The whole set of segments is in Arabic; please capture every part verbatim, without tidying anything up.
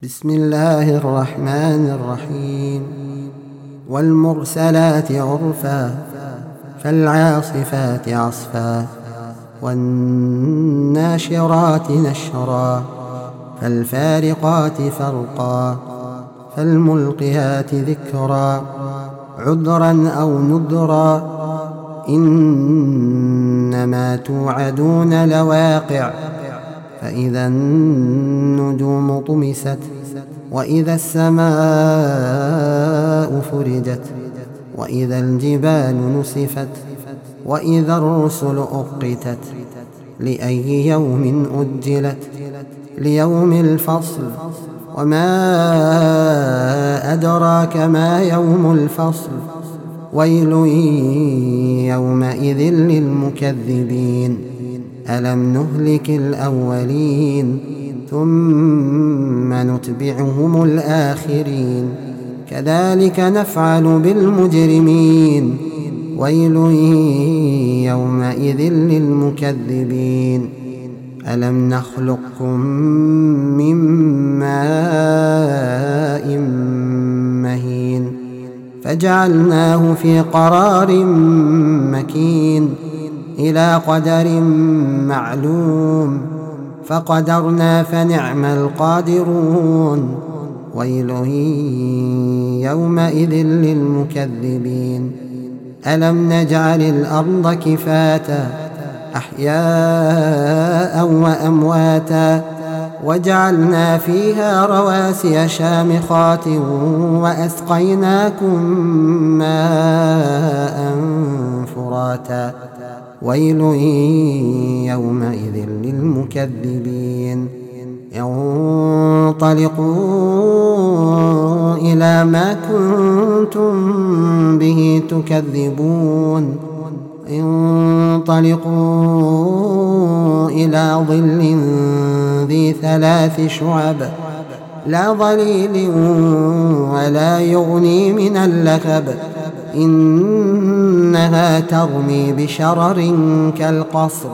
بسم الله الرحمن الرحيم والمرسلات عرفا فالعاصفات عصفا والناشرات نشرا فالفارقات فرقا فالملقيات ذكرا عذرا أو نذرا إنما توعدون لواقع فإذا النجوم طمست وإذا السماء فرجت وإذا الجبال نسفت وإذا الرسل أقتت لأي يوم أجلت ليوم الفصل وما أدراك ما يوم الفصل ويل يومئذ للمكذبين ألم نهلك الأولين ثم نتبعهم الآخرين كذلك نفعل بالمجرمين ويل يومئذ للمكذبين ألم نخلقكم من ماء مهين فجعلناه في قرار مكين إلى قدر معلوم فقدرنا فنعم القادرون ويل يومئذ للمكذبين ألم نجعل الأرض كفاتا أحياء وأمواتا وجعلنا فيها رواسي شامخات وأسقيناكم ماء فراتا ويل يومئذ للمكذبين انطلقوا إلى ما كنتم به تكذبون انطلقوا إلى ظل ذي ثلاث شعب لا ظليل ولا يغني من اللهب إنها ترمي بشرر كالقصر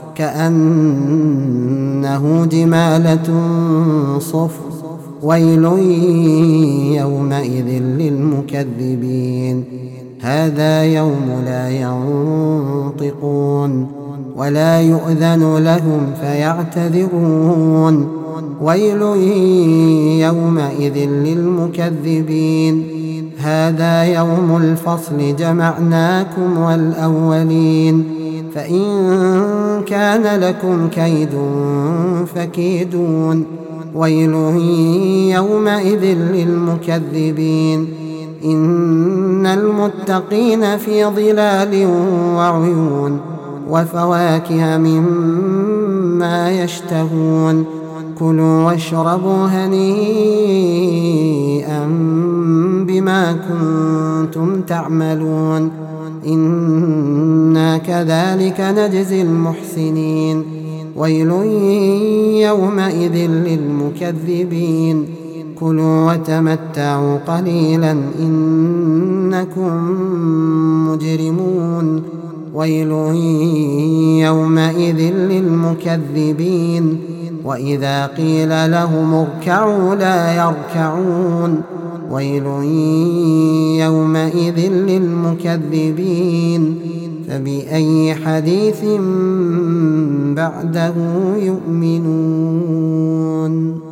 كأنه جمالة صفر ويل يومئذ للمكذبين هذا يوم لا ينطقون ولا يؤذن لهم فيعتذرون ويل يومئذ للمكذبين هذا يوم الفصل جمعناكم والأولين فإن كان لكم كيد فكيدون ويل يومئذ للمكذبين إن المتقين في ظلال وعيون وفواكه مما يشتهون كلوا واشربوا هنيئا بما كنتم تعملون إنا كذلك نجزي المحسنين ويل يومئذ للمكذبين كلوا وتمتعوا قليلا إنكم مجرمون ويل يومئذ للمكذبين وإذا قيل لهم اركعوا لا يركعون ويل يومئذ للمكذبين فبأي حديث بعده يؤمنون.